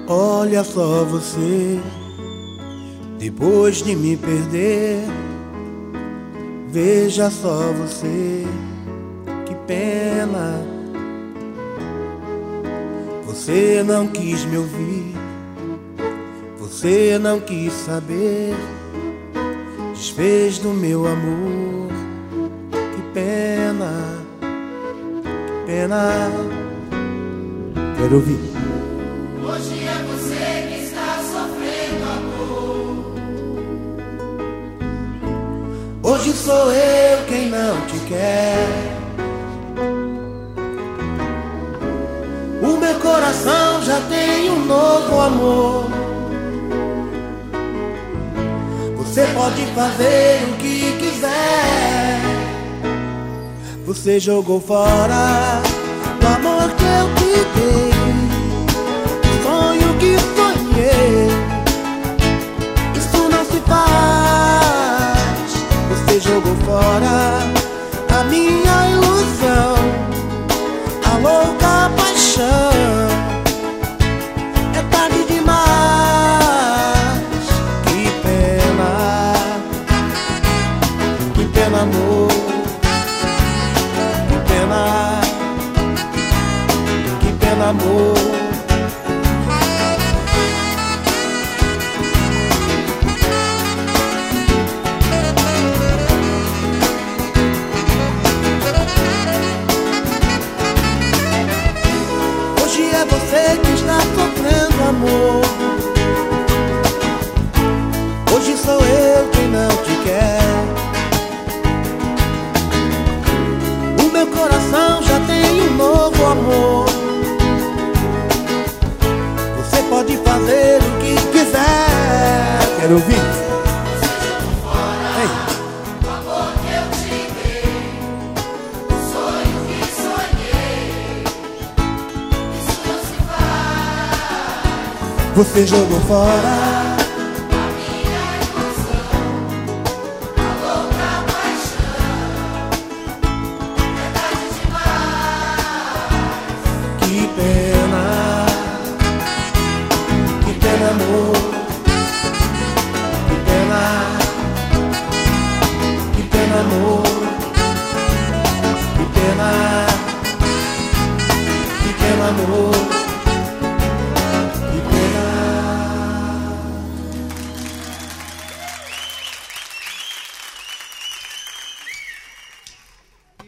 Olha só você, depois de me perder. Veja só você, que pena. Você não quis me ouvir, você não quis saber. Desfez do meu amor, que pena, que pena. Quero ouvir. Hoje é você que está sofrendo amor. Hoje sou eu quem não te quer. O meu coração já tem um novo amor. Você pode fazer o que quiser. Você jogou fora o amor que eu te dei, o sonho que sonhei. Isso não se faz. Você jogou fora a minha ilusão, a louca paixão. É tarde demais. Que pena, amor. Que pena, amor. Hoje é você que está sofrendo amor. Hoje sou eu quem não te quer. O meu coração já tem um novo amor. Você pode fazer o que quiser. Quero ouvir. Você jogou fora o amor que eu te dei, o sonho que sonhei. Isso não se faz. Você jogou fora